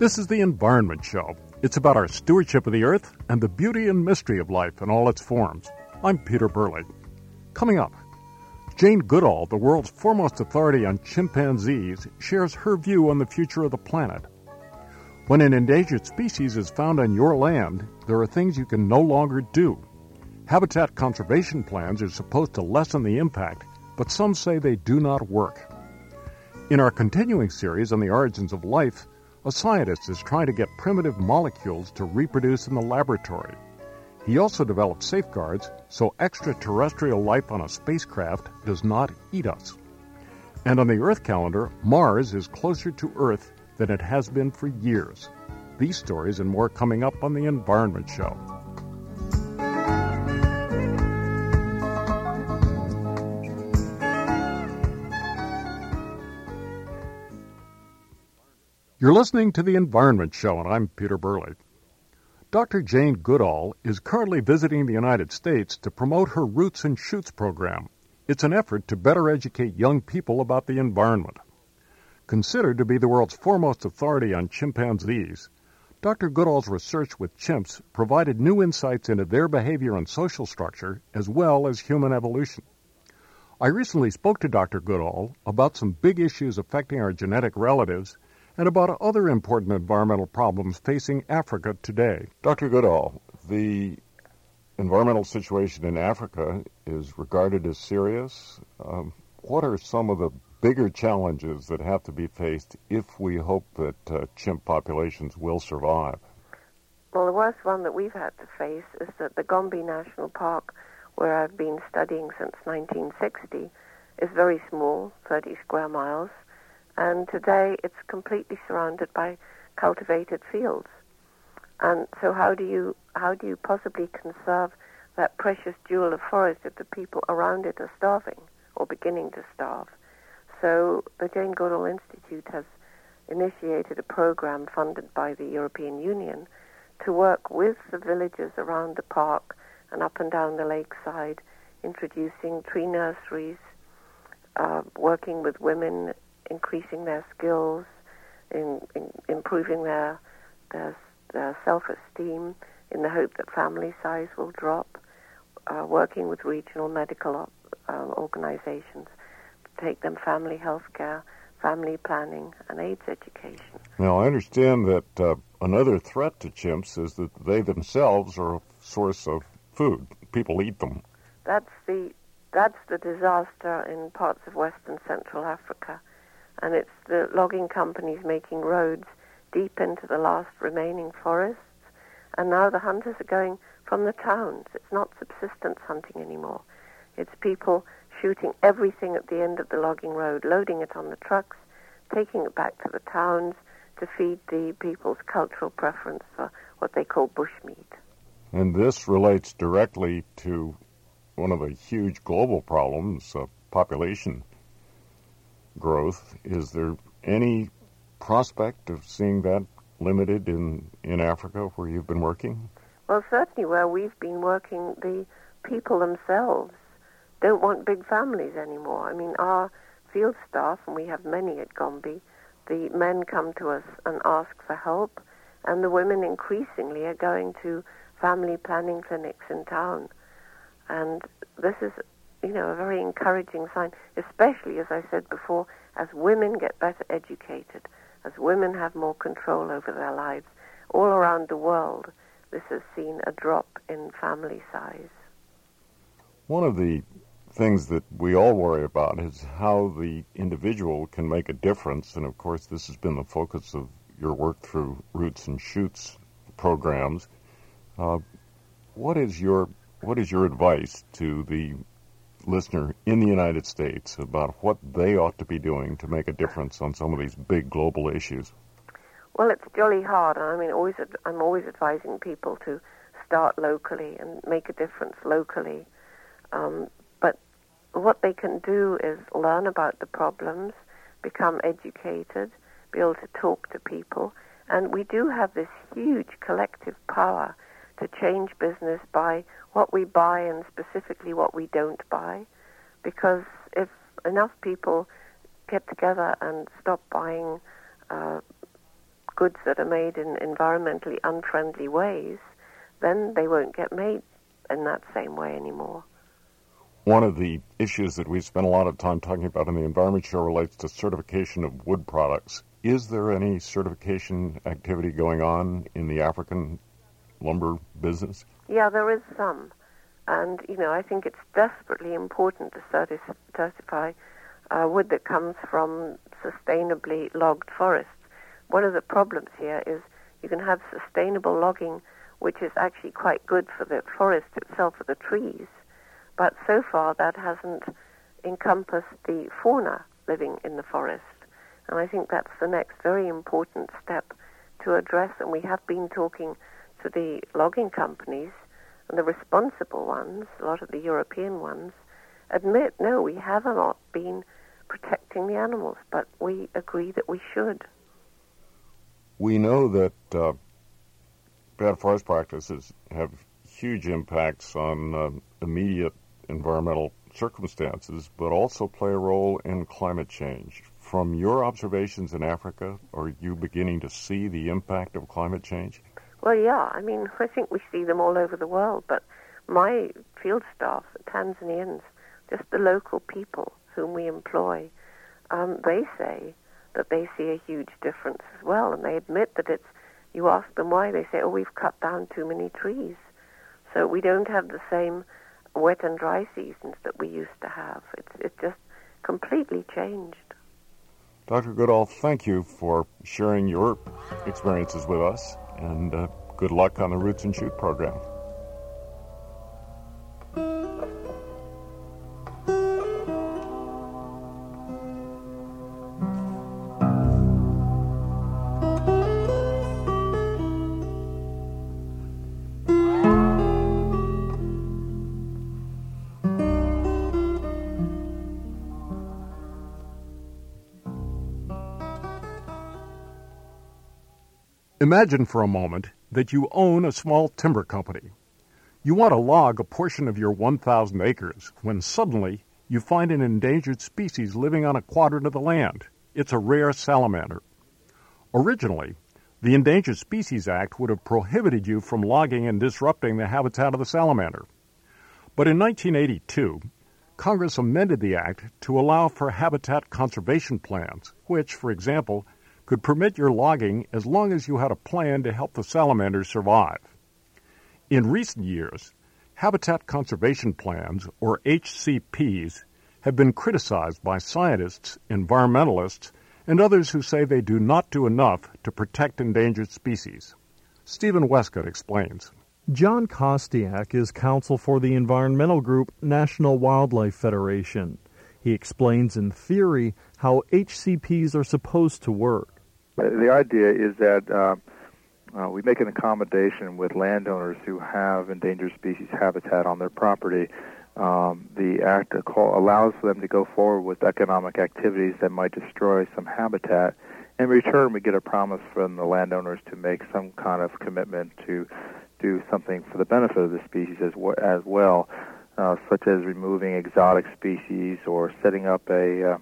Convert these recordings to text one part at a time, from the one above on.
This is the Environment Show. It's about our stewardship of the earth and the beauty and mystery of life in all its forms. I'm Peter Burley. Coming up, Jane Goodall, the world's foremost authority on chimpanzees, shares her view on the future of the planet. When an endangered species is found on your land, there are things you can no longer do. Habitat conservation plans are supposed to lessen the impact, but some say they do not work. In our continuing series on the origins of life, a scientist is trying to get primitive molecules to reproduce in the laboratory. He also developed safeguards so extraterrestrial life on a spacecraft does not eat us. And on the Earth calendar, Mars is closer to Earth than it has been for years. These stories and more coming up on the Environment Show. You're listening to the Environment Show, and I'm Peter Burley. Dr. Jane Goodall is currently visiting the United States to promote her Roots and Shoots program. It's an effort to better educate young people about the environment. Considered to be the world's foremost authority on chimpanzees, Dr. Goodall's research with chimps provided new insights into their behavior and social structure, as well as human evolution. I recently spoke to Dr. Goodall about some big issues affecting our genetic relatives and about other important environmental problems facing Africa today. Dr. Goodall, the environmental situation in Africa is regarded as serious. What are some of the bigger challenges that have to be faced if we hope that chimp populations will survive? Well, the worst one that we've had to face is that the Gombe National Park, where I've been studying since 1960, is very small, 30 square miles, and today it's completely surrounded by cultivated fields. And so how do you possibly conserve that precious jewel of forest if the people around it are starving or beginning to starve? So the Jane Goodall Institute has initiated a program funded by the European Union to work with the villagers around the park and up and down the lakeside, introducing tree nurseries, working with women, increasing their skills, in improving their self-esteem in the hope that family size will drop, working with regional medical organizations to take them family health care, family planning, and AIDS education. Now, I understand that another threat to chimps is that they themselves are a source of food. People eat them. That's the disaster in parts of Western Central Africa. And it's the logging companies making roads deep into the last remaining forests. And now the hunters are going from the towns. It's not subsistence hunting anymore. It's people shooting everything at the end of the logging road, loading it on the trucks, taking it back to the towns to feed the people's cultural preference for what they call bushmeat. And this relates directly to one of the huge global problems of population growth. Is there any prospect of seeing that limited in Africa where you've been working? Well, certainly where we've been working, the people themselves don't want big families anymore. I mean, our field staff, and we have many at Gombe, the men come to us and ask for help, and the women increasingly are going to family planning clinics in town. And this is a very encouraging sign, especially, as I said before, as women get better educated, as women have more control over their lives. All around the world, this has seen a drop in family size. One of the things that we all worry about is how the individual can make a difference, and of course this has been the focus of your work through Roots and Shoots programs. What is your advice to the listener in the United States about what they ought to be doing to make a difference on some of these big global issues? Well, it's jolly hard. I mean, I'm always advising people to start locally and make a difference locally. But what they can do is learn about the problems, become educated, be able to talk to people. And we do have this huge collective power to change business by what we buy and specifically what we don't buy. Because if enough people get together and stop buying goods that are made in environmentally unfriendly ways, then they won't get made in that same way anymore. One of the issues that we spent a lot of time talking about in the Environment Show relates to certification of wood products. Is there any certification activity going on in the African lumber business? Yeah, there is some. And, I think it's desperately important to certify wood that comes from sustainably logged forests. One of the problems here is you can have sustainable logging, which is actually quite good for the forest itself, for the trees. But so far that hasn't encompassed the fauna living in the forest. And I think that's the next very important step to address. And we have been talking to the logging companies, and the responsible ones, a lot of the European ones, admit, no, we have not been protecting the animals, but we agree that we should. We know that bad forest practices have huge impacts on immediate environmental circumstances, but also play a role in climate change. From your observations in Africa, are you beginning to see the impact of climate change? Well, yeah. I think we see them all over the world, but my field staff, the Tanzanians, just the local people whom we employ, they say that they see a huge difference as well, and they admit that you ask them why, they say, we've cut down too many trees. So we don't have the same wet and dry seasons that we used to have. It's just completely changed. Dr. Goodall, thank you for sharing your experiences with us, and good luck on the Roots and Shoot program. Imagine for a moment that you own a small timber company. You want to log a portion of your 1,000 acres when suddenly you find an endangered species living on a quadrant of the land. It's a rare salamander. Originally, the Endangered Species Act would have prohibited you from logging and disrupting the habitat of the salamander. But in 1982, Congress amended the act to allow for habitat conservation plans, which, for example, could permit your logging as long as you had a plan to help the salamanders survive. In recent years, habitat conservation plans, or HCPs, have been criticized by scientists, environmentalists, and others who say they do not do enough to protect endangered species. Stephen Westcott explains. John Kostiak is counsel for the environmental group National Wildlife Federation. He explains in theory how HCPs are supposed to work. The idea is that we make an accommodation with landowners who have endangered species habitat on their property. The Act allows them to go forward with economic activities that might destroy some habitat. In return, we get a promise from the landowners to make some kind of commitment to do something for the benefit of the species as well, such as removing exotic species or setting up a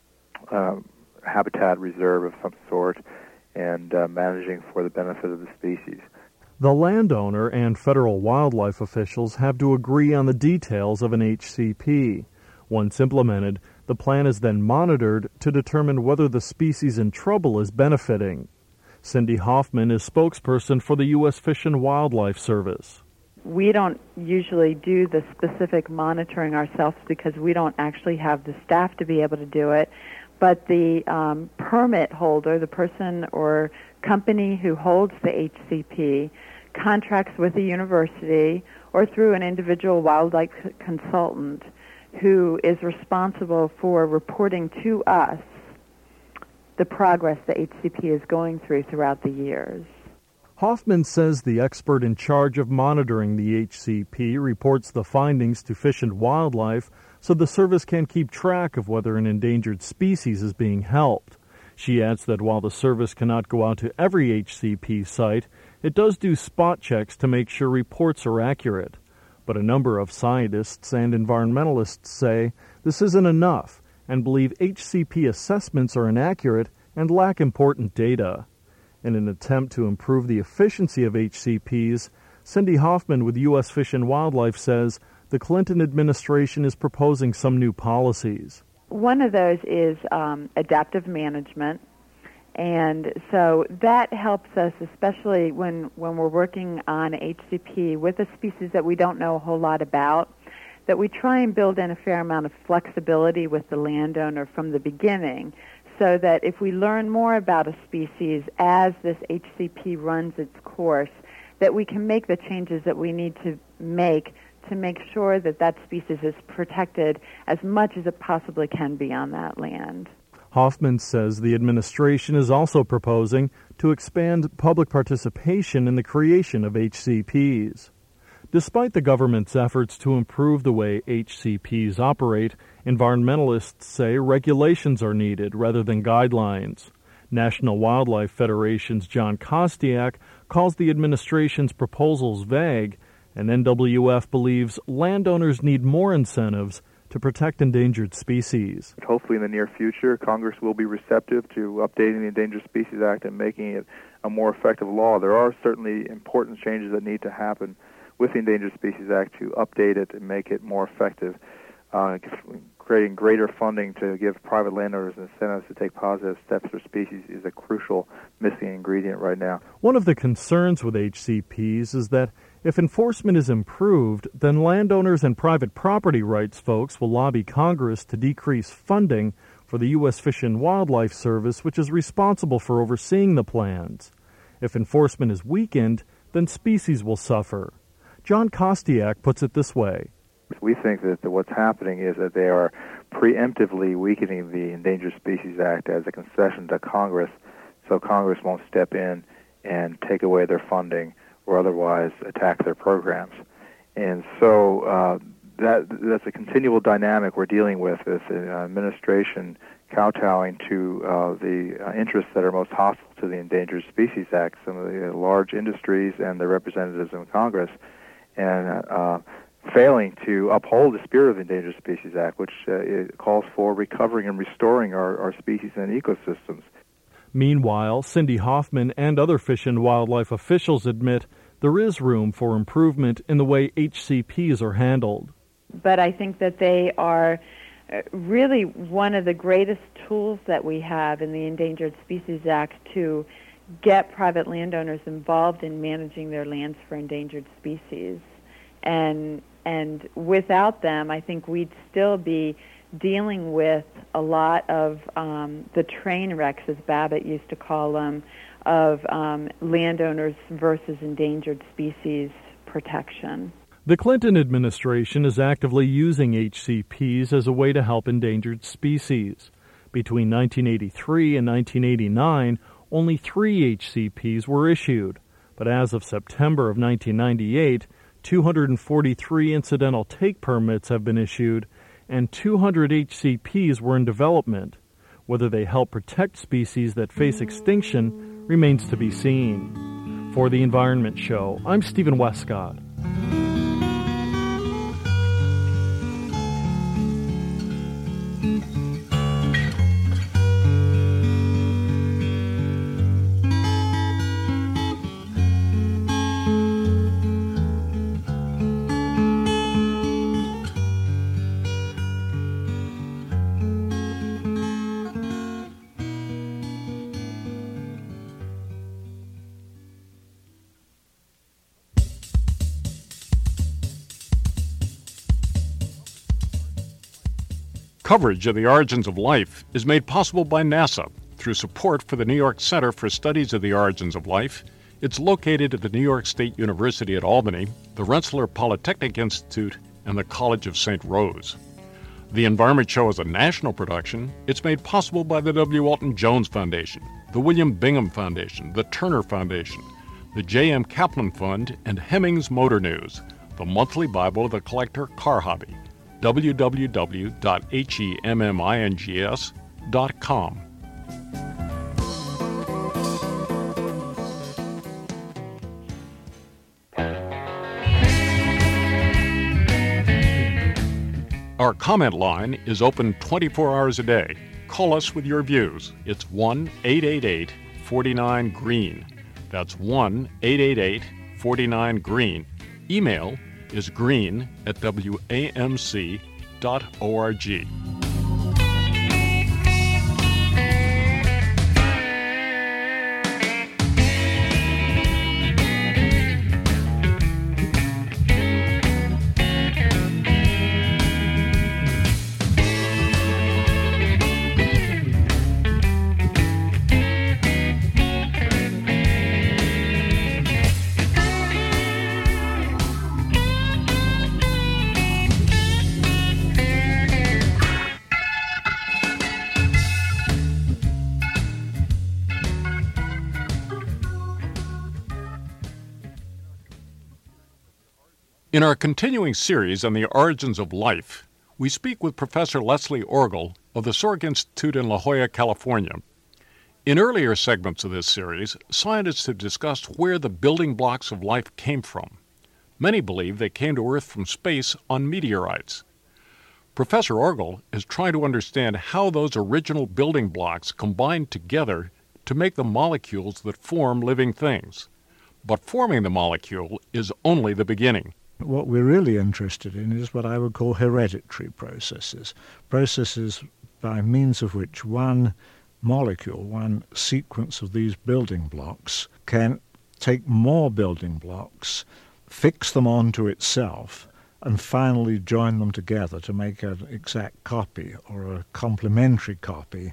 habitat reserve of some sort and managing for the benefit of the species. The landowner and federal wildlife officials have to agree on the details of an HCP. Once implemented, the plan is then monitored to determine whether the species in trouble is benefiting. Cindy Hoffman is spokesperson for the U.S. Fish and Wildlife Service. We don't usually do the specific monitoring ourselves because we don't actually have the staff to be able to do it. But the permit holder, the person or company who holds the HCP, contracts with the university or through an individual wildlife consultant who is responsible for reporting to us the progress the HCP is going through throughout the years. Hoffman says the expert in charge of monitoring the HCP reports the findings to Fish and Wildlife so the service can keep track of whether an endangered species is being helped. She adds that while the service cannot go out to every HCP site, it does do spot checks to make sure reports are accurate. But a number of scientists and environmentalists say this isn't enough and believe HCP assessments are inaccurate and lack important data. In an attempt to improve the efficiency of HCPs, Cindy Hoffman with U.S. Fish and Wildlife says the Clinton administration is proposing some new policies. One of those is adaptive management. And so that helps us, especially when we're working on HCP with a species that we don't know a whole lot about, that we try and build in a fair amount of flexibility with the landowner from the beginning, so that if we learn more about a species as this HCP runs its course, that we can make the changes that we need to make sure that that species is protected as much as it possibly can be on that land. Hoffman says the administration is also proposing to expand public participation in the creation of HCPs. Despite the government's efforts to improve the way HCPs operate, environmentalists say regulations are needed rather than guidelines. National Wildlife Federation's John Kostiak calls the administration's proposals vague, and NWF believes landowners need more incentives to protect endangered species. Hopefully in the near future, Congress will be receptive to updating the Endangered Species Act and making it a more effective law. There are certainly important changes that need to happen with the Endangered Species Act to update it and make it more effective. Creating greater funding to give private landowners incentives to take positive steps for species is a crucial missing ingredient right now. One of the concerns with HCPs is that if enforcement is improved, then landowners and private property rights folks will lobby Congress to decrease funding for the U.S. Fish and Wildlife Service, which is responsible for overseeing the plans. If enforcement is weakened, then species will suffer. John Kostiak puts it this way. We think that what's happening is that they are preemptively weakening the Endangered Species Act as a concession to Congress, so Congress won't step in and take away their funding or otherwise attack their programs. And so that's a continual dynamic we're dealing with, this administration kowtowing to the interests that are most hostile to the Endangered Species Act, some of the large industries and their representatives in Congress, and failing to uphold the spirit of the Endangered Species Act, which it calls for recovering and restoring our species and ecosystems. Meanwhile, Cindy Hoffman and other fish and wildlife officials admit there is room for improvement in the way HCPs are handled. But I think that they are really one of the greatest tools that we have in the Endangered Species Act to get private landowners involved in managing their lands for endangered species. And without them, I think we'd still be dealing with a lot of the train wrecks, as Babbitt used to call them, of landowners versus endangered species protection. The Clinton administration is actively using HCPs as a way to help endangered species. Between 1983 and 1989, only 3 HCPs were issued, but as of September of 1998, 243 incidental take permits have been issued, and 200 HCPs were in development. Whether they help protect species that face extinction remains to be seen. For The Environment Show, I'm Stephen Westcott. Coverage of the origins of life is made possible by NASA through support for the New York Center for Studies of the Origins of Life. It's located at the New York State University at Albany, the Rensselaer Polytechnic Institute, and the College of St. Rose. The Environment Show is a national production. It's made possible by the W. Walton Jones Foundation, the William Bingham Foundation, the Turner Foundation, the J.M. Kaplan Fund, and Hemmings Motor News, the monthly Bible of the collector car hobby. www.hemmings.com. Our comment line is open 24 hours a day. Call us with your views. It's 1-888 1-888-49-GREEN. That's 1-888-49-GREEN. Email is green@wamc.org. In our continuing series on the origins of life, we speak with Professor Leslie Orgel of the Salk Institute in La Jolla, California. In earlier segments of this series, scientists have discussed where the building blocks of life came from. Many believe they came to Earth from space on meteorites. Professor Orgel is trying to understand how those original building blocks combined together to make the molecules that form living things. But forming the molecule is only the beginning. What we're really interested in is what I would call hereditary processes by means of which one molecule, one sequence of these building blocks, can take more building blocks, fix them onto itself, and finally join them together to make an exact copy or a complementary copy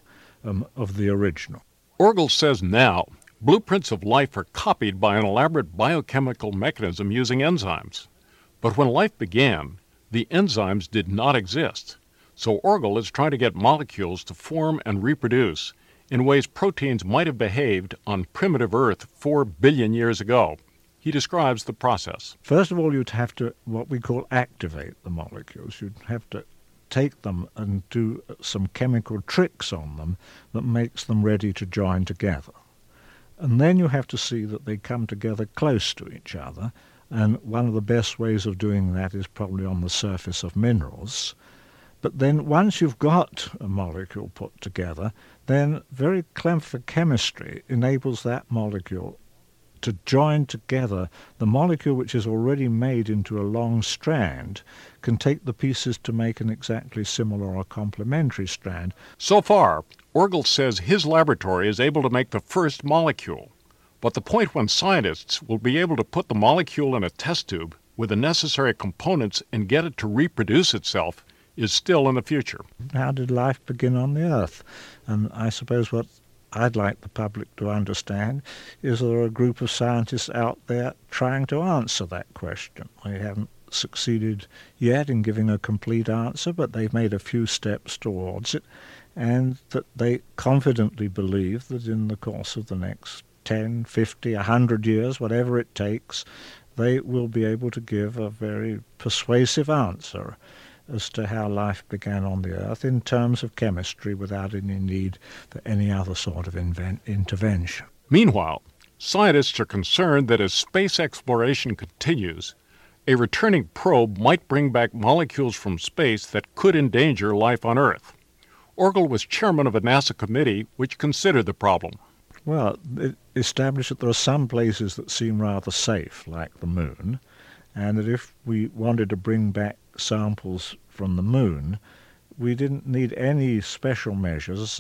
of the original. Orgel says now blueprints of life are copied by an elaborate biochemical mechanism using enzymes. But when life began, the enzymes did not exist. So Orgel is trying to get molecules to form and reproduce in ways proteins might have behaved on primitive Earth 4 billion years ago. He describes the process. First of all, you'd have to, what we call, activate the molecules. You'd have to take them and do some chemical tricks on them that makes them ready to join together. And then you have to see that they come together close to each other. And one of the best ways of doing that is probably on the surface of minerals. But then once you've got a molecule put together, then very clever chemistry enables that molecule to join together. The molecule which is already made into a long strand can take the pieces to make an exactly similar or complementary strand. So far, Orgel says his laboratory is able to make the first molecule. But the point when scientists will be able to put the molecule in a test tube with the necessary components and get it to reproduce itself is still in the future. How did life begin on the Earth? And I suppose what I'd like the public to understand is there are a group of scientists out there trying to answer that question. They haven't succeeded yet in giving a complete answer, but they've made a few steps towards it, and that they confidently believe that in the course of the next 10, 50, 100 years, whatever it takes, they will be able to give a very persuasive answer as to how life began on the Earth in terms of chemistry without any need for any other sort of intervention. Meanwhile, scientists are concerned that as space exploration continues, a returning probe might bring back molecules from space that could endanger life on Earth. Orgel was chairman of a NASA committee which considered the problem. Well, it established that there are some places that seem rather safe, like the Moon, and that if we wanted to bring back samples from the Moon, we didn't need any special measures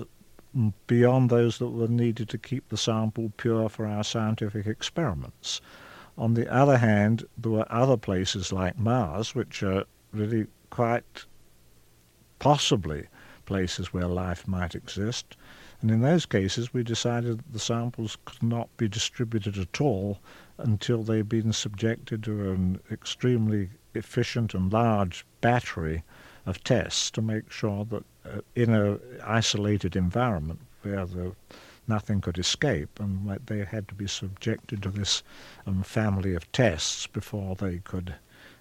beyond those that were needed to keep the sample pure for our scientific experiments. On the other hand, there were other places like Mars, which are really quite possibly places where life might exist. And in those cases, we decided that the samples could not be distributed at all until they'd been subjected to an extremely efficient and large battery of tests to make sure that in an isolated environment where nothing could escape, and they had to be subjected to this family of tests before they could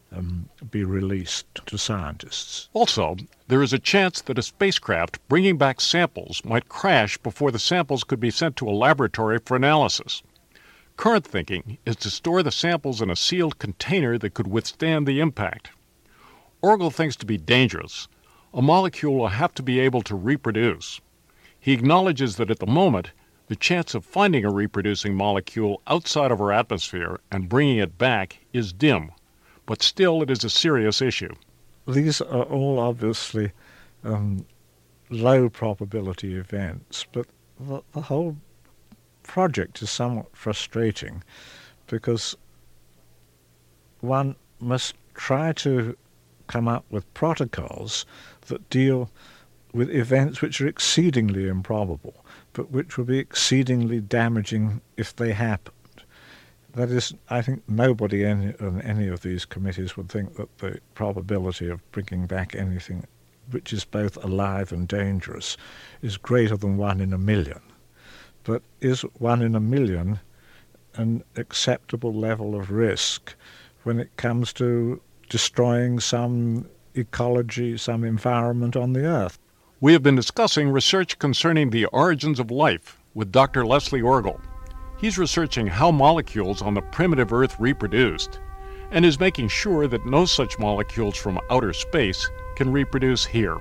be released to scientists. Also, there is a chance that a spacecraft bringing back samples might crash before the samples could be sent to a laboratory for analysis. Current thinking is to store the samples in a sealed container that could withstand the impact. Orgel thinks to be dangerous, a molecule will have to be able to reproduce. He acknowledges that at the moment, the chance of finding a reproducing molecule outside of our atmosphere and bringing it back is dim, but still it is a serious issue. These are all obviously low probability events, but the whole project is somewhat frustrating because one must try to come up with protocols that deal with events which are exceedingly improbable, but which will be exceedingly damaging if they happened. That is, I think nobody on any of these committees would think that the probability of bringing back anything which is both alive and dangerous is greater than 1 in a million. But is 1 in a million an acceptable level of risk when it comes to destroying some ecology, some environment on the Earth? We have been discussing research concerning the origins of life with Dr. Leslie Orgel. He's researching how molecules on the primitive Earth reproduced and is making sure that no such molecules from outer space can reproduce here.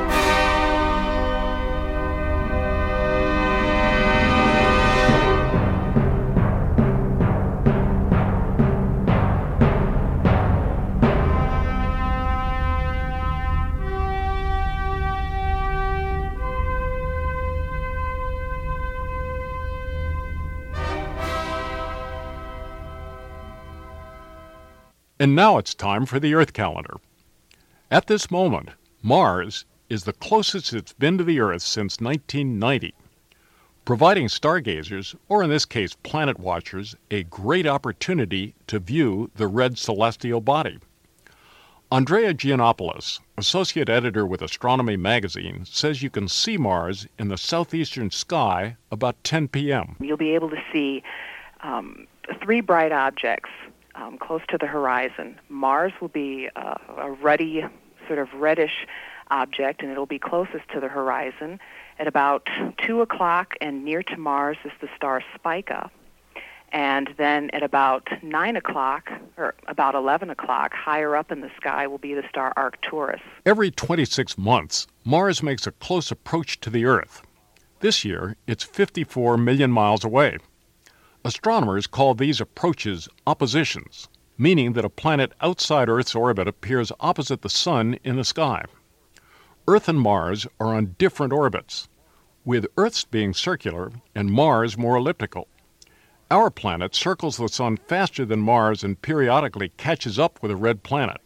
And now it's time for the Earth calendar. At this moment, Mars is the closest it's been to the Earth since 1990, providing stargazers, or in this case planet watchers, a great opportunity to view the red celestial body. Andrea Giannopoulos, associate editor with Astronomy Magazine, says you can see Mars in the southeastern sky about 10 p.m. You'll be able to see 3 bright objects close to the horizon. Mars will be a ruddy, sort of reddish object, and it'll be closest to the horizon. At about 2 o'clock and near to Mars is the star Spica. And then at about 9 o'clock, or about 11 o'clock, higher up in the sky will be the star Arcturus. Every 26 months, Mars makes a close approach to the Earth. This year, it's 54 million miles away. Astronomers call these approaches oppositions, meaning that a planet outside Earth's orbit appears opposite the Sun in the sky. Earth and Mars are on different orbits, with Earth's being circular and Mars more elliptical. Our planet circles the Sun faster than Mars and periodically catches up with a red planet.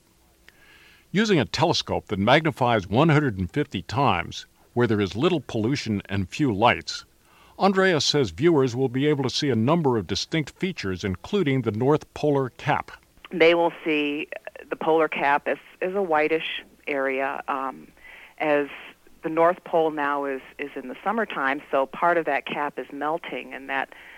Using a telescope that magnifies 150 times, where there is little pollution and few lights, Andrea says viewers will be able to see a number of distinct features, including the North Polar Cap. They will see the polar cap as a whitish area, as the North Pole now is in the summertime, so part of that cap is melting, and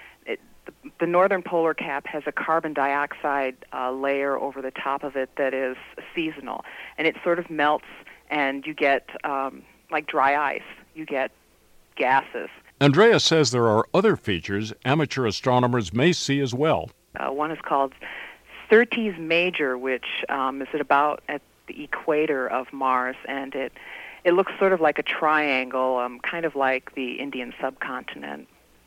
the northern polar cap has a carbon dioxide layer over the top of it that is seasonal, and it sort of melts, and you get, like dry ice, you get gases. Andrea says there are other features amateur astronomers may see as well. One is called Surtees Major, which is at about at the equator of Mars, and it looks sort of like a triangle, kind of like the Indian subcontinent.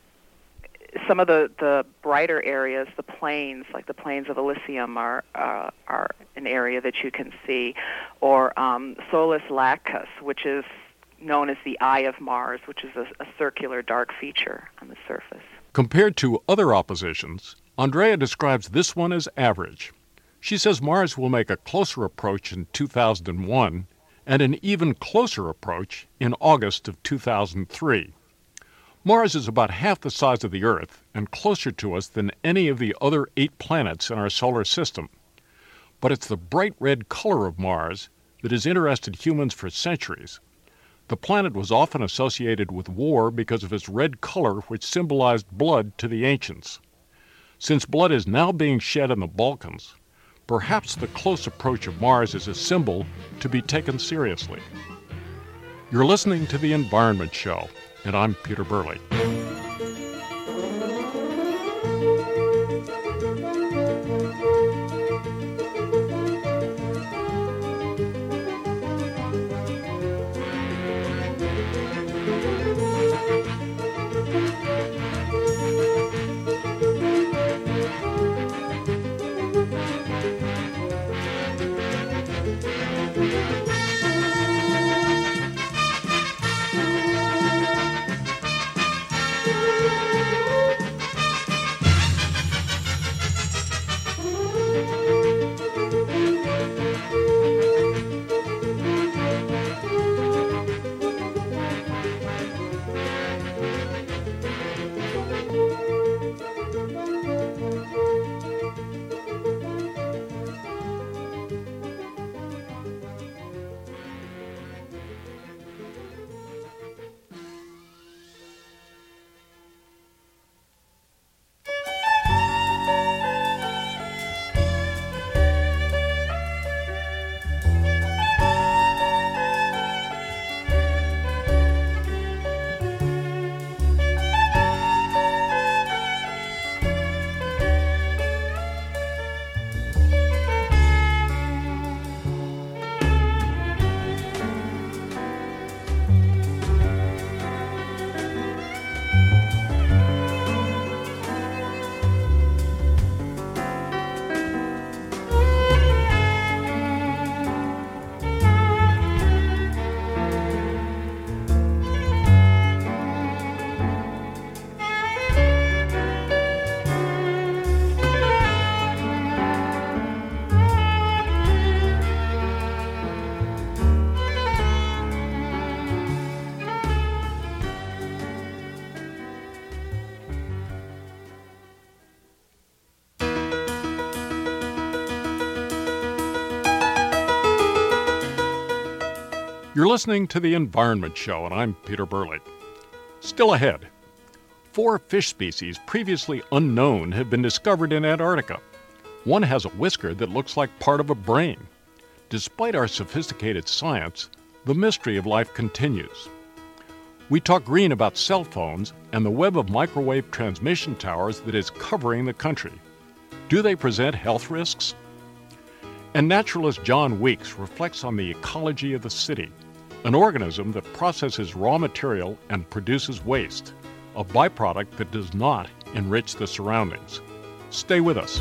Some of the brighter areas, the plains, like the plains of Elysium, are an area that you can see, or Solis Lacus, which is known as the Eye of Mars, which is a circular dark feature on the surface. Compared to other oppositions, Andrea describes this one as average. She says Mars will make a closer approach in 2001 and an even closer approach in August of 2003. Mars is about half the size of the Earth and closer to us than any of the other 8 planets in our solar system. But it's the bright red color of Mars that has interested humans for centuries. The planet was often associated with war because of its red color, which symbolized blood to the ancients. Since blood is now being shed in the Balkans, perhaps the close approach of Mars is a symbol to be taken seriously. You're listening to The Environment Show, and I'm Peter Burley. You're listening to The Environment Show, and I'm Peter Burley. Still ahead, 4 fish species previously unknown have been discovered in Antarctica. One has a whisker that looks like part of a brain. Despite our sophisticated science, the mystery of life continues. We talk green about cell phones and the web of microwave transmission towers that is covering the country. Do they present health risks? And naturalist John Weeks reflects on the ecology of the city, an organism that processes raw material and produces waste, a byproduct that does not enrich the surroundings. Stay with us.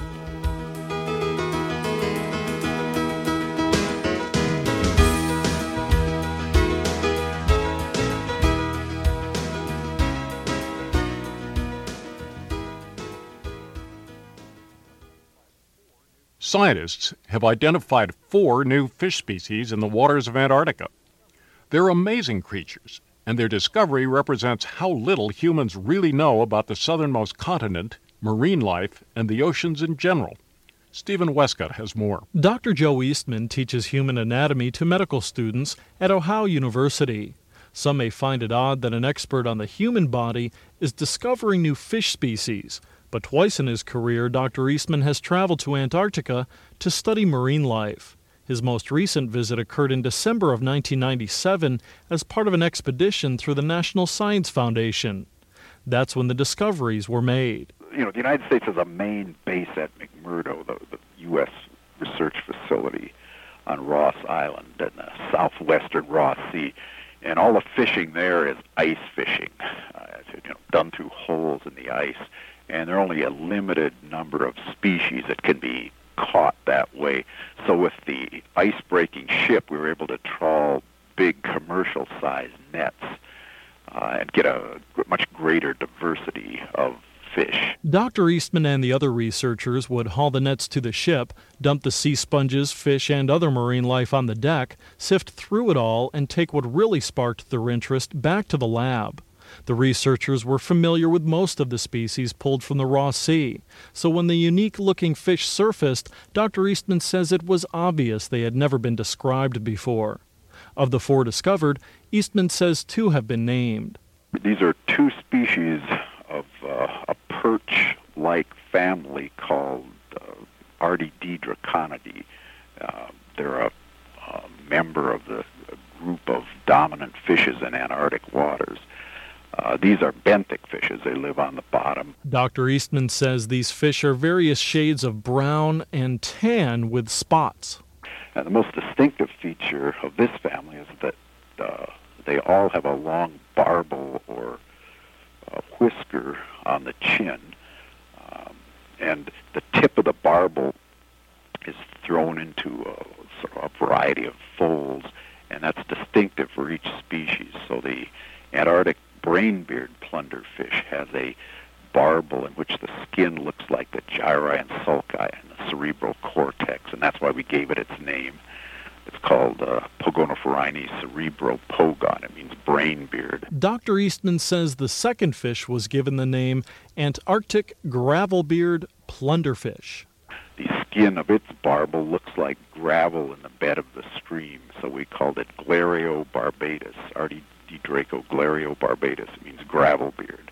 Scientists have identified 4 new fish species in the waters of Antarctica. They're amazing creatures, and their discovery represents how little humans really know about the southernmost continent, marine life, and the oceans in general. Stephen Westcott has more. Dr. Joe Eastman teaches human anatomy to medical students at Ohio University. Some may find it odd that an expert on the human body is discovering new fish species, but twice in his career, Dr. Eastman has traveled to Antarctica to study marine life. His most recent visit occurred in December of 1997 as part of an expedition through the National Science Foundation. That's when the discoveries were made. The United States has a main base at McMurdo, the U.S. research facility on Ross Island in the southwestern Ross Sea. And all the fishing there is ice fishing, done through holes in the ice. And there are only a limited number of species that can be caught that way. So with the ice-breaking ship, we were able to trawl big commercial-sized nets and get a much greater diversity of fish. Dr. Eastman and the other researchers would haul the nets to the ship, dump the sea sponges, fish, and other marine life on the deck, sift through it all, and take what really sparked their interest back to the lab. The researchers were familiar with most of the species pulled from the Ross Sea, so when the unique-looking fish surfaced, Dr. Eastman says it was obvious they had never been described before. Of the 4 discovered, Eastman says 2 have been named. These are 2 species of a perch-like family called Artiidae. They're a member of the group of dominant fishes in Antarctic waters. These are benthic fishes. They live on the bottom. Dr. Eastman says these fish are various shades of brown and tan with spots. And the most distinctive feature of this family is that they all have a long barbel or whisker on the chin. And the tip of the barbel is thrown into a variety of folds, and that's distinctive for each species. So the Antarctic brain-beard plunderfish has a barbel in which the skin looks like the gyri and sulci and the cerebral cortex, and that's why we gave it its name. It's called Pogonophorini cerebropogon. It means brain-beard. Dr. Eastman says the second fish was given the name Antarctic gravel-beard plunderfish. The skin of its barbel looks like gravel in the bed of the stream, so we called it Glareobarbatus, Artiidraco glareobarbatus. It means gravel-beard.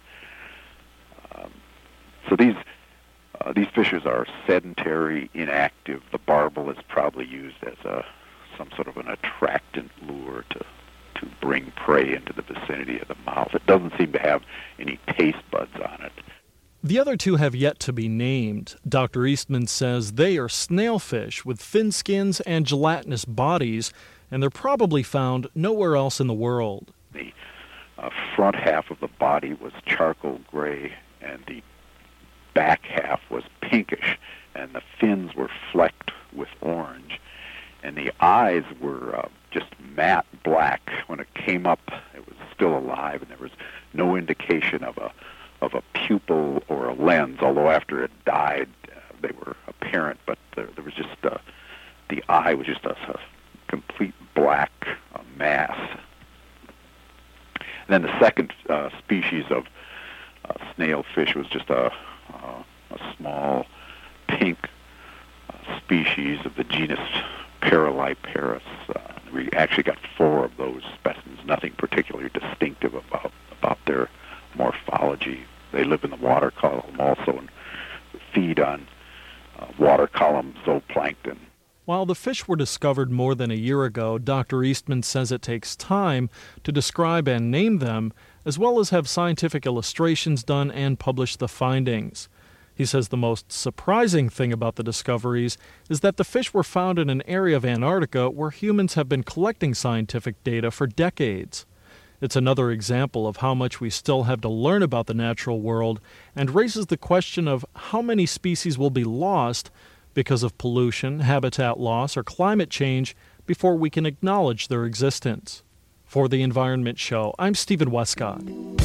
So these fishes are sedentary, inactive. The barbel is probably used as some sort of an attractant lure to bring prey into the vicinity of the mouth. It doesn't seem to have any taste buds on it. The other 2 have yet to be named. Dr. Eastman says they are snailfish with thin skins and gelatinous bodies, and they're probably found nowhere else in the world. The front half of the body was charcoal gray, and the back half was pinkish, and the fins were flecked with orange, and the eyes were just matte black. When it came up, it was still alive, and there was no indication of a pupil or a lens, although after it died, they were apparent, but there was just the eye was just a complete black mass. And then the second species of snailfish was just a small pink species of the genus Paraliparis. We actually got 4 of those specimens, nothing particularly distinctive about their morphology. They live in the water column also and feed on water column zooplankton. While the fish were discovered more than a year ago, Dr. Eastman says it takes time to describe and name them, as well as have scientific illustrations done and publish the findings. He says the most surprising thing about the discoveries is that the fish were found in an area of Antarctica where humans have been collecting scientific data for decades. It's another example of how much we still have to learn about the natural world and raises the question of how many species will be lost because of pollution, habitat loss, or climate change before we can acknowledge their existence. For The Environment Show, I'm Stephen Westcott.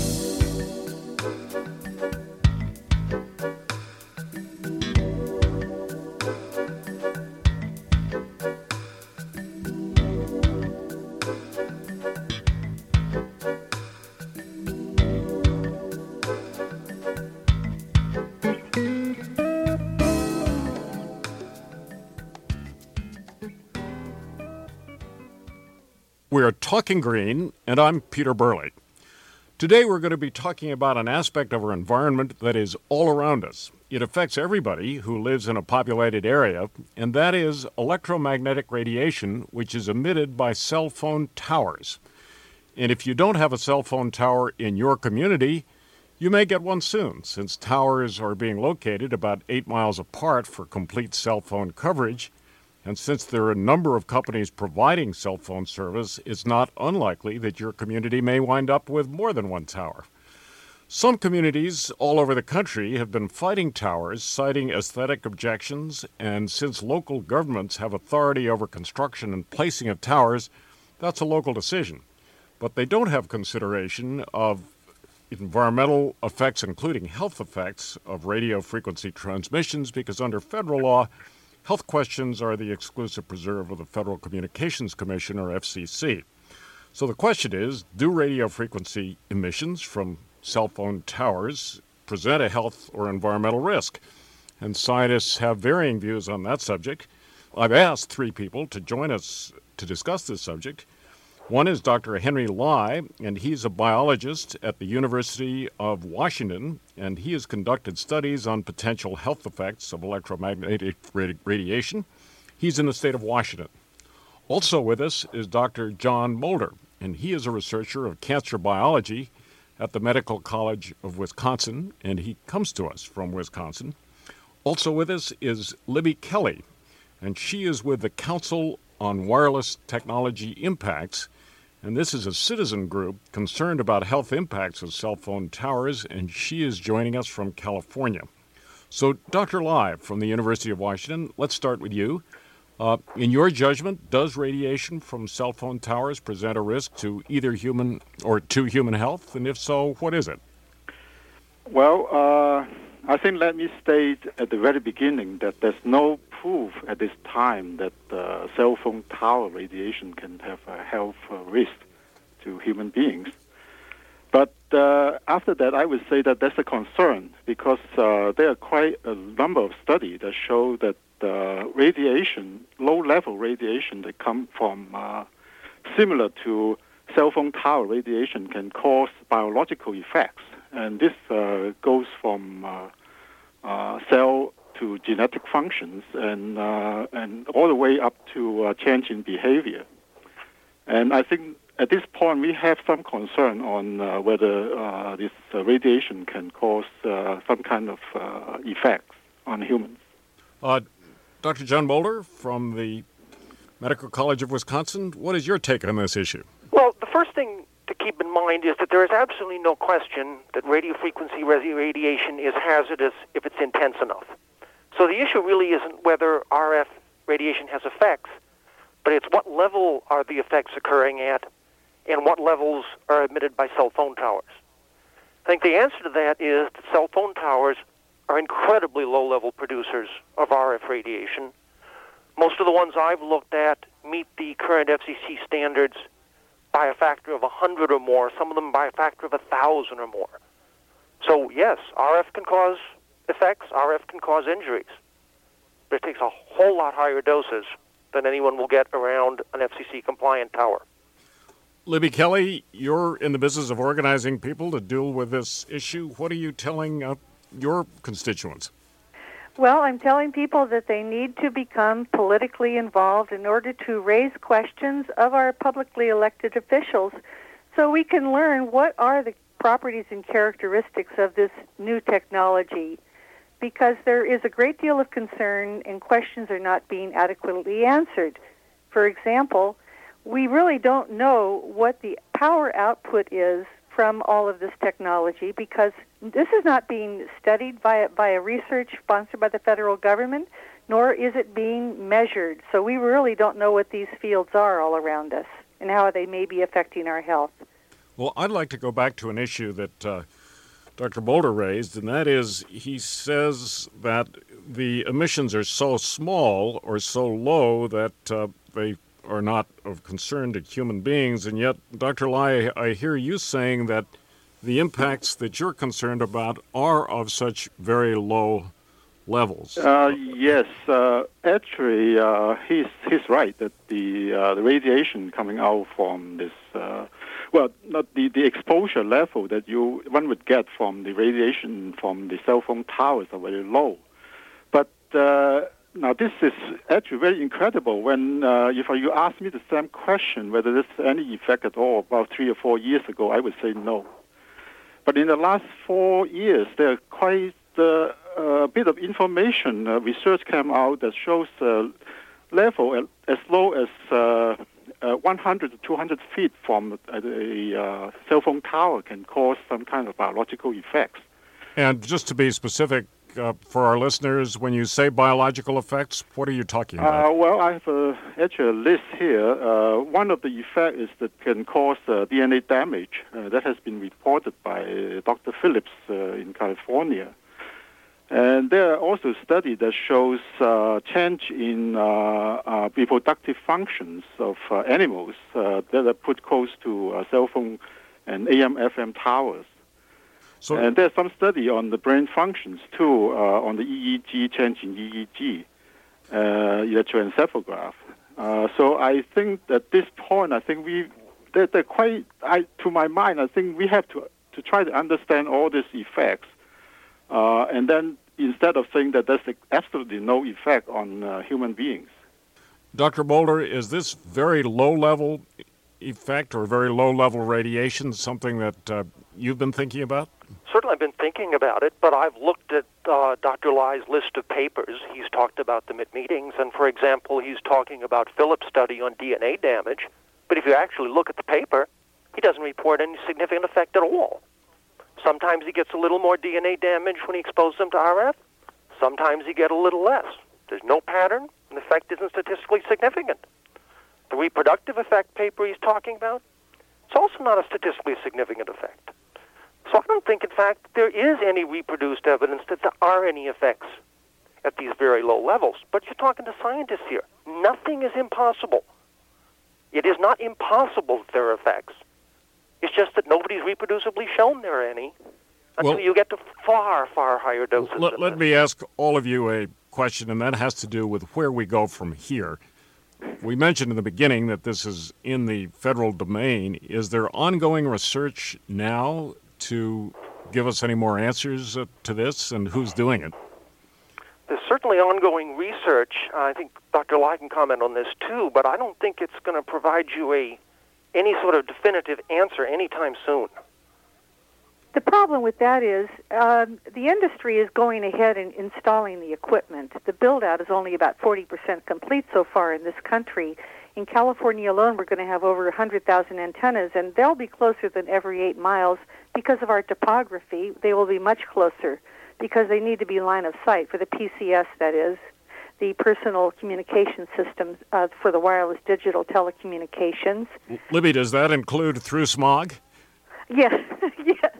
We are Talking Green, and I'm Peter Burley. Today we're going to be talking about an aspect of our environment that is all around us. It affects everybody who lives in a populated area, and that is electromagnetic radiation, which is emitted by cell phone towers. And if you don't have a cell phone tower in your community, you may get one soon, since towers are being located about 8 miles apart for complete cell phone coverage. And since there are a number of companies providing cell phone service, it's not unlikely that your community may wind up with more than one tower. Some communities all over the country have been fighting towers, citing aesthetic objections, and since local governments have authority over construction and placing of towers, that's a local decision. But they don't have consideration of environmental effects, including health effects of radio frequency transmissions, because under federal law, health questions are the exclusive preserve of the Federal Communications Commission, or FCC. So the question is, do radio frequency emissions from cell phone towers present a health or environmental risk? And scientists have varying views on that subject. I've asked 3 people to join us to discuss this subject. One is Dr. Henry Lai, and he's a biologist at the University of Washington, and he has conducted studies on potential health effects of electromagnetic radiation. He's in the state of Washington. Also with us is Dr. John Mulder, and he is a researcher of cancer biology at the Medical College of Wisconsin, and he comes to us from Wisconsin. Also with us is Libby Kelly, and she is with the Council on Wireless Technology Impacts, and this is a citizen group concerned about health impacts of cell phone towers, and she is joining us from California. So, Dr. Lai from the University of Washington, let's start with you. In your judgment, does radiation from cell phone towers present a risk to either human or to human health? And if so, what is it? Well, I think let me state at the very beginning that there's no proof at this time that cell phone tower radiation can have a health risk to human beings. But after that, I would say that that's a concern because there are quite a number of studies that show that radiation, low-level radiation that come from similar to cell phone tower radiation can cause biological effects. And this goes from cell to genetic functions and all the way up to change in behavior. And I think at this point we have some concern on whether this radiation can cause some kind of effects on humans. Dr. John Mulder from the Medical College of Wisconsin, what is your take on this issue? Well, the first thing to keep in mind is that there is absolutely no question that radiofrequency radiation is hazardous if it's intense enough. So the issue really isn't whether RF radiation has effects, but it's what level are the effects occurring at and what levels are emitted by cell phone towers. I think the answer to that is that cell phone towers are incredibly low-level producers of RF radiation. Most of the ones I've looked at meet the current FCC standards by a factor of 100 or more, some of them by a factor of 1,000 or more. So yes, RF can cause effects, RF can cause injuries, but it takes a whole lot higher doses than anyone will get around an FCC-compliant tower. Libby Kelly, you're in the business of organizing people to deal with this issue. What are you telling your constituents? Well, I'm telling people that they need to become politically involved in order to raise questions of our publicly elected officials so we can learn what are the properties and characteristics of this new technology, because there is a great deal of concern and questions are not being adequately answered. For example, we really don't know what the power output is from all of this technology, because this is not being studied by a research sponsored by the federal government, nor is it being measured. So we really don't know what these fields are all around us and how they may be affecting our health. Well, I'd like to go back to an issue that Dr. Boulder raised, and that is he says that the emissions are so small or so low that they are not of concern to human beings, and yet, Dr. Lai, I hear you saying that the impacts that you're concerned about are of such very low levels. Yes, actually, he's right that the radiation coming out from this, not the exposure level that one would get from the radiation from the cell phone towers are very low, but. Now, this is actually very incredible. When if you asked me the same question, whether there's any effect at all, about 3 or 4 years ago, I would say no. But in the last 4 years, there are quite a bit of information. Research came out that shows level as low as 100 to 200 feet from a cell phone tower can cause some kind of biological effects. And just to be specific, for our listeners, when you say biological effects, what are you talking about? Well, I have actually a list here. One of the effects is that can cause DNA damage. That has been reported by Dr. Phillips in California. And there are also studies that shows change in reproductive functions of animals that are put close to cell phone and AM/FM towers. So, and there's some study on the brain functions, too, on the EEG, change in EEG, electroencephalograph. So I think at this point, I think they're quite, to my mind, I think we have to try to understand all these effects. And then instead of saying that there's absolutely no effect on human beings. Dr. Boulder, is this very low-level effect or very low-level radiation something that you've been thinking about? Certainly I've been thinking about it, but I've looked at Dr. Lai's list of papers. He's talked about them at meetings, and for example, he's talking about Phillips' study on DNA damage, but if you actually look at the paper, he doesn't report any significant effect at all. Sometimes he gets a little more DNA damage when he exposes them to RF. Sometimes he gets a little less. There's no pattern, and the effect isn't statistically significant. The reproductive effect paper he's talking about, it's also not a statistically significant effect. So I don't think, in fact, there is any reproduced evidence that there are any effects at these very low levels. But you're talking to scientists here. Nothing is impossible. It is not impossible that there are effects. It's just that nobody's reproducibly shown there are any until you get to far, far higher doses. Let me ask all of you a question, and that has to do with where we go from here. We mentioned in the beginning that this is in the federal domain. Is there ongoing research now to give us any more answers to this, and who's doing it? There's certainly ongoing research. I think Dr. Lai can comment on this too, but I don't think it's going to provide you any sort of definitive answer anytime soon. The problem with that is the industry is going ahead and installing the equipment. The build-out is only about 40% complete so far in this country. In California alone, we're going to have over 100,000 antennas, and they'll be closer than every 8 miles because of our topography. They will be much closer because they need to be line of sight for the PCS, that is, the personal communication systems for the wireless digital telecommunications. Libby, does that include through smog? Yes, yes.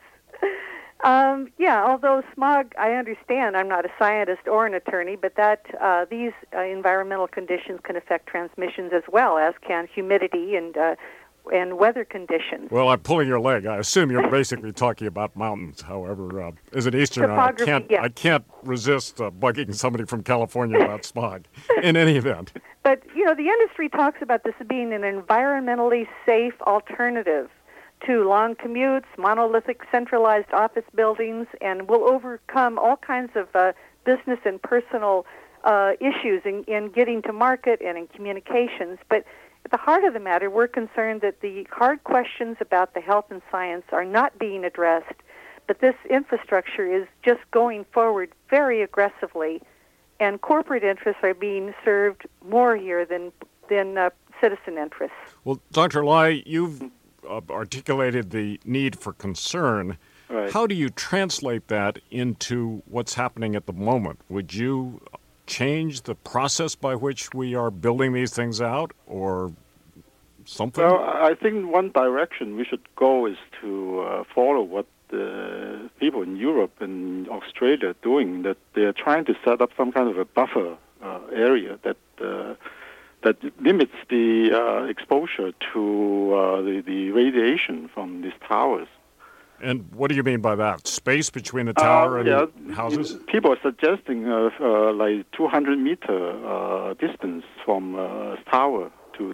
Although smog, I understand, I'm not a scientist or an attorney, but that these environmental conditions can affect transmissions as well, as can humidity and and weather conditions. Well, I'm pulling your leg. I assume you're basically talking about mountains. However, as an Easterner, I can't resist bugging somebody from California about smog in any event. But, the industry talks about this being an environmentally safe alternative to long commutes, monolithic centralized office buildings, and will overcome all kinds of business and personal issues in getting to market and in communications. But at the heart of the matter, we're concerned that the hard questions about the health and science are not being addressed, but this infrastructure is just going forward very aggressively, and corporate interests are being served more here than citizen interests. Well, Dr. Lai, you've articulated the need for concern. Right. How do you translate that into what's happening at the moment? Would you change the process by which we are building these things out, or something? Well, I think one direction we should go is to follow what the people in Europe and Australia are doing, that they're trying to set up some kind of a buffer area that limits the exposure to the radiation from these towers. And what do you mean by that? Space between the tower and houses? People are suggesting like 200-meter distance from tower to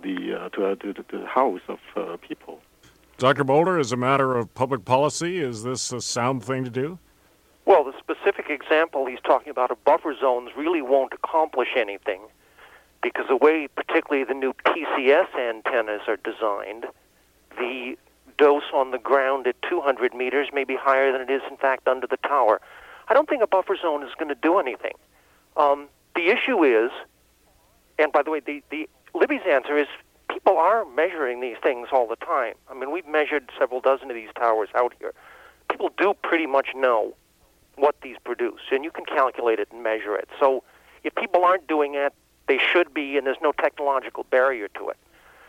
the house of people. Dr. Boulder, as a matter of public policy, is this a sound thing to do? Well, the specific example he's talking about of buffer zones really won't accomplish anything, because the way particularly the new PCS antennas are designed, the dose on the ground at 200 meters may be higher than it is, in fact, under the tower. I don't think a buffer zone is going to do anything. The issue is, and by the way, the Libby's answer is, people are measuring these things all the time. I mean, we've measured several dozen of these towers out here. People do pretty much know what these produce, and you can calculate it and measure it. So if people aren't doing it, they should be, and there's no technological barrier to it.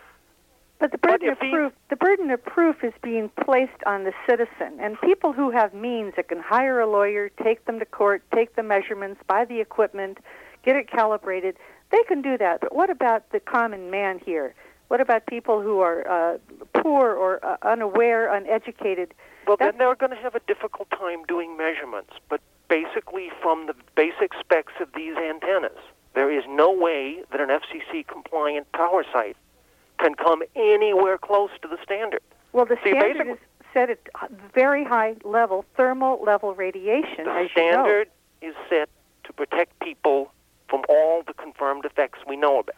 But the burden of proof is being placed on the citizen, and people who have means that can hire a lawyer, take them to court, take the measurements, buy the equipment, get it calibrated, they can do that. But what about the common man here? What about people who are poor or unaware, uneducated? Well, then they're going to have a difficult time doing measurements. But basically, from the basic specs of these antennas, there is no way that an FCC-compliant tower site can come anywhere close to the standard. Well, the standard is set at very high level, thermal level radiation. The standard is set to protect people from all the confirmed effects we know about.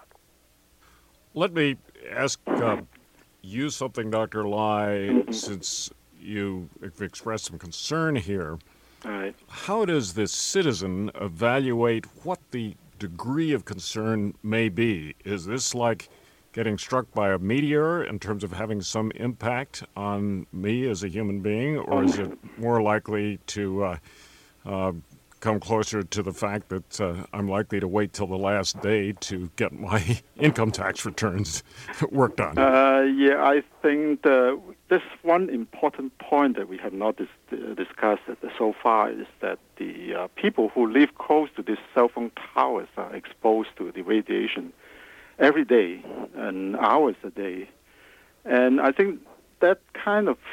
Let me ask you something, Dr. Lai, since you expressed some concern here. All right. How does the citizen evaluate what the degree of concern may be? Is this like getting struck by a meteor in terms of having some impact on me as a human being, or is it more likely to come closer to the fact that I'm likely to wait till the last day to get my income tax returns worked on? I think this one important point that we have not discussed so far is that the people who live close to these cell phone towers are exposed to the radiation every day and hours a day. And I think that kind of,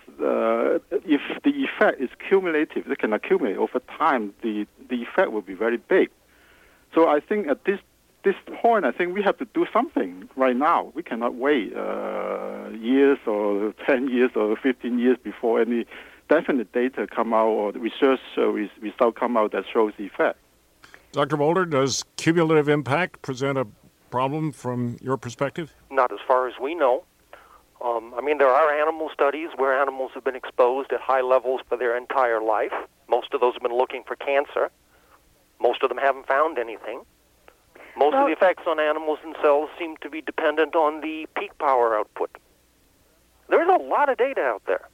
if the effect is cumulative, it can accumulate over time, the effect will be very big. So I think at this point, I think we have to do something right now. We cannot wait years or 10 years or 15 years before any definite data come out or the research result come out that shows the effect. Dr. Boulder, does cumulative impact present a problem from your perspective? Not as far as we know. There are animal studies where animals have been exposed at high levels for their entire life. Most of those have been looking for cancer. Most of them haven't found anything. Most of the effects on animals themselves seem to be dependent on the peak power output. There's a lot of data out there.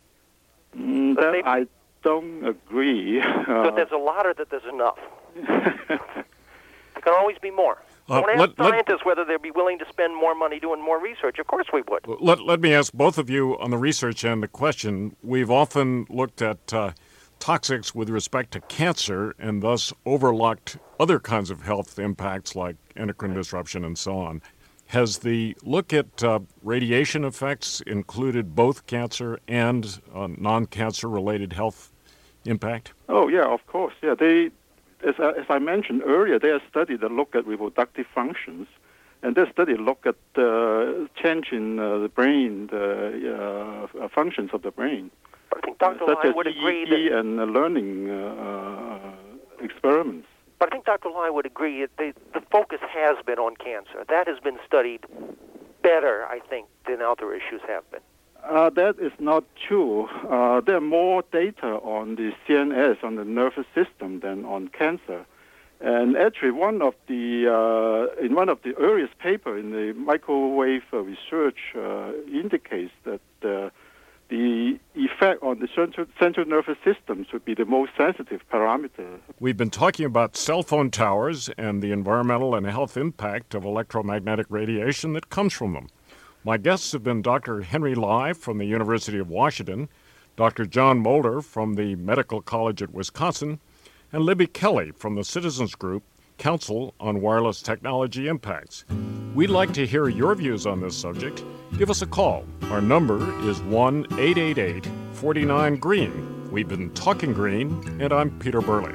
I don't agree. That there's a lot or that there's enough. There can always be more. Don't ask scientists whether they'd be willing to spend more money doing more research. Of course we would. Let me ask both of you on the research end the question. We've often looked at toxics with respect to cancer and thus overlooked other kinds of health impacts like endocrine disruption and so on. Has the look at radiation effects included both cancer and non-cancer related health impact? Oh, yeah, of course. Yeah, they, as I mentioned earlier, they have studied that look at reproductive functions, and their study look at change in the brain, the functions of the brain. I think Dr. Such Lai as would agree EEG and learning experiments. But I think Dr. Lai would agree that the focus has been on cancer. That has been studied better, I think, than other issues have been. That is not true. There are more data on the CNS, on the nervous system, than on cancer. And actually, in one of the earliest paper in the microwave research indicates that the effect on the central nervous system should be the most sensitive parameter. We've been talking about cell phone towers and the environmental and health impact of electromagnetic radiation that comes from them. My guests have been Dr. Henry Lai from the University of Washington, Dr. John Mulder from the Medical College at Wisconsin, and Libby Kelly from the Citizens Group Council on Wireless Technology Impacts. We'd like to hear your views on this subject. Give us a call. Our number is 1-888-49-GREEN. We've been talking green, and I'm Peter Burley.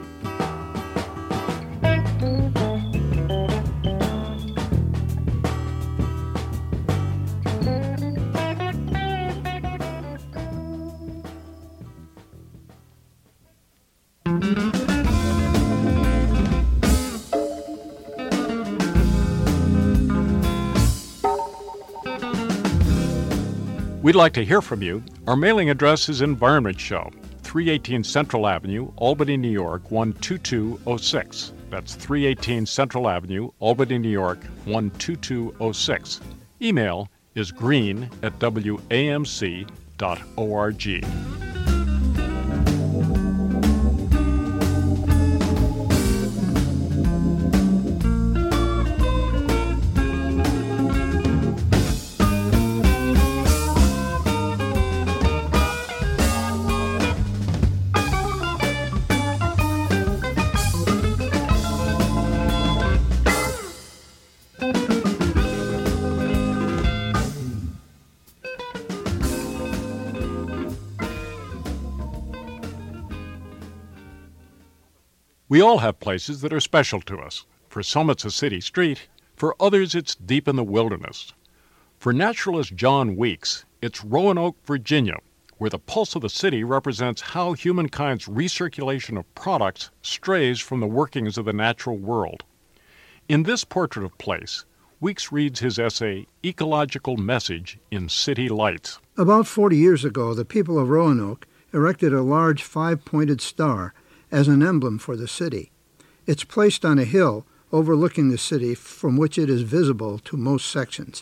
We'd like to hear from you. Our mailing address is Environment Show, 318 Central Avenue, Albany, New York, 12206. That's 318 Central Avenue, Albany, New York, 12206. Email is green@wamc.org. We all have places that are special to us. For some, it's a city street. For others, it's deep in the wilderness. For naturalist John Weeks, it's Roanoke, Virginia, where the pulse of the city represents how humankind's recirculation of products strays from the workings of the natural world. In this portrait of place, Weeks reads his essay, Ecological Message in City Lights. About 40 years ago, the people of Roanoke erected a large five-pointed star as an emblem for the city. It's placed on a hill overlooking the city from which it is visible to most sections.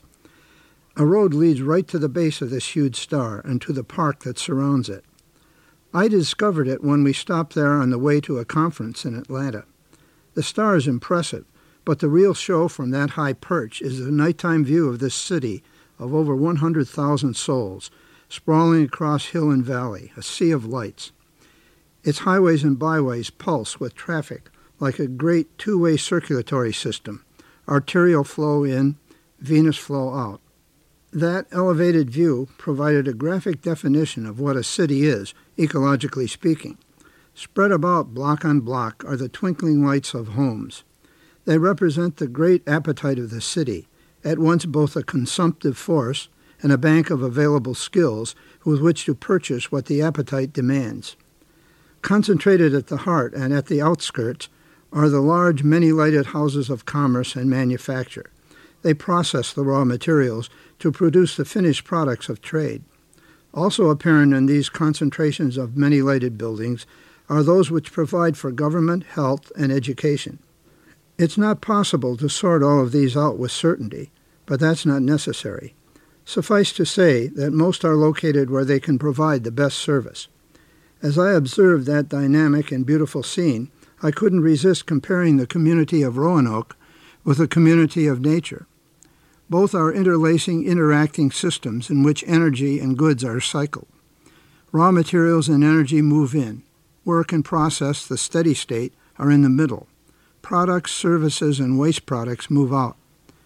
A road leads right to the base of this huge star and to the park that surrounds it. I discovered it when we stopped there on the way to a conference in Atlanta. The star is impressive, but the real show from that high perch is the nighttime view of this city of over 100,000 souls, sprawling across hill and valley, a sea of lights. Its highways and byways pulse with traffic like a great two-way circulatory system, arterial flow in, venous flow out. That elevated view provided a graphic definition of what a city is, ecologically speaking. Spread about block on block are the twinkling lights of homes. They represent the great appetite of the city, at once both a consumptive force and a bank of available skills with which to purchase what the appetite demands. Concentrated at the heart and at the outskirts are the large, many-lighted houses of commerce and manufacture. They process the raw materials to produce the finished products of trade. Also apparent in these concentrations of many-lighted buildings are those which provide for government, health, and education. It's not possible to sort all of these out with certainty, but that's not necessary. Suffice to say that most are located where they can provide the best service. As I observed that dynamic and beautiful scene, I couldn't resist comparing the community of Roanoke with the community of nature. Both are interlacing, interacting systems in which energy and goods are cycled. Raw materials and energy move in. Work and process, the steady state, are in the middle. Products, services, and waste products move out.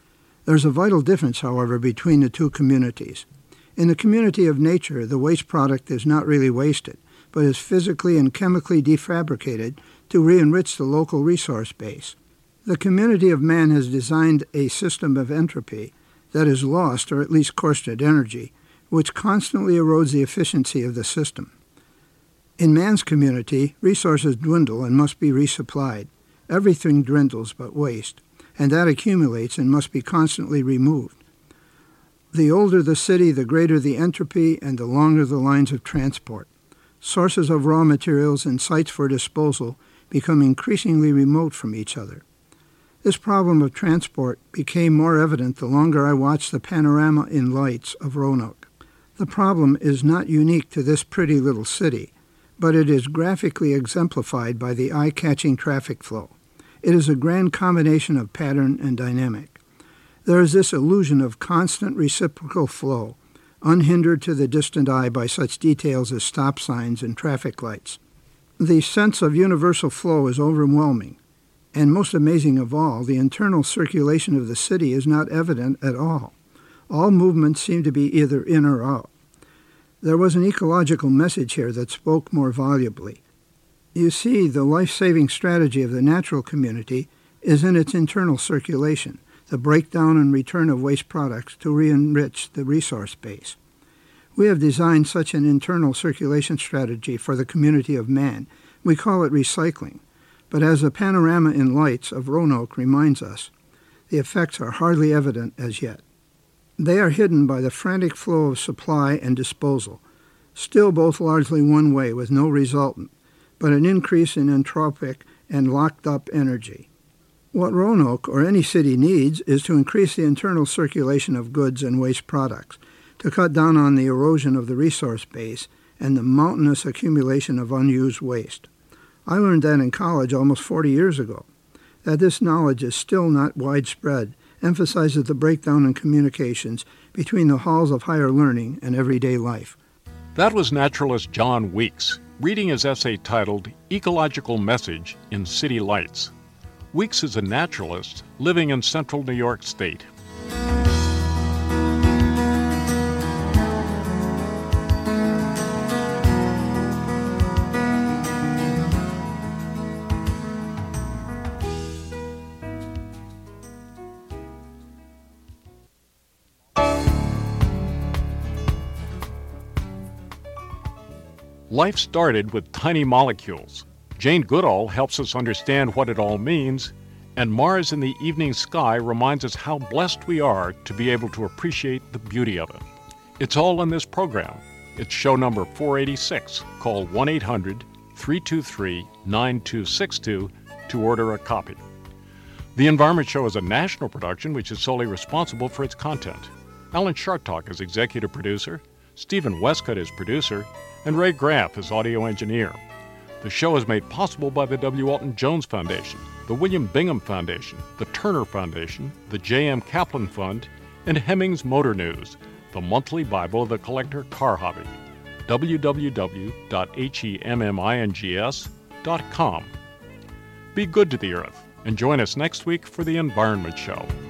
There's a vital difference, however, between the two communities. In the community of nature, the waste product is not really wasted, but is physically and chemically defabricated to re-enrich the local resource base. The community of man has designed a system of entropy that is lost, or at least costed energy, which constantly erodes the efficiency of the system. In man's community, resources dwindle and must be resupplied. Everything dwindles but waste, and that accumulates and must be constantly removed. The older the city, the greater the entropy and the longer the lines of transport. Sources of raw materials and sites for disposal become increasingly remote from each other. This problem of transport became more evident the longer I watched the panorama in lights of Roanoke. The problem is not unique to this pretty little city, but it is graphically exemplified by the eye-catching traffic flow. It is a grand combination of pattern and dynamic. There is this illusion of constant reciprocal flow, unhindered to the distant eye by such details as stop signs and traffic lights. The sense of universal flow is overwhelming, and most amazing of all, the internal circulation of the city is not evident at all. All movements seem to be either in or out. There was an ecological message here that spoke more volubly. You see, the life-saving strategy of the natural community is in its internal circulation, the breakdown and return of waste products to re-enrich the resource base. We have designed such an internal circulation strategy for the community of man. We call it recycling. But as the panorama in lights of Roanoke reminds us, the effects are hardly evident as yet. They are hidden by the frantic flow of supply and disposal, still both largely one way with no resultant, but an increase in entropic and locked-up energy. What Roanoke or any city needs is to increase the internal circulation of goods and waste products, to cut down on the erosion of the resource base and the mountainous accumulation of unused waste. I learned that in college almost 40 years ago. That this knowledge is still not widespread emphasizes the breakdown in communications between the halls of higher learning and everyday life. That was naturalist John Weeks, reading his essay titled Ecological Message in City Lights. Weeks is a naturalist living in central New York State. Life started with tiny molecules. Jane Goodall helps us understand what it all means, and Mars in the Evening Sky reminds us how blessed we are to be able to appreciate the beauty of it. It's all in this program. It's show number 486. Call 1-800-323-9262 to order a copy. The Environment Show is a national production which is solely responsible for its content. Alan Chartock is executive producer, Stephen Westcott is producer, and Ray Graff is audio engineer. The show is made possible by the W. Walton Jones Foundation, the William Bingham Foundation, the Turner Foundation, the J.M. Kaplan Fund, and Hemmings Motor News, the monthly Bible of the collector car hobby. www.hemmings.com. Be good to the earth, and join us next week for the Environment Show.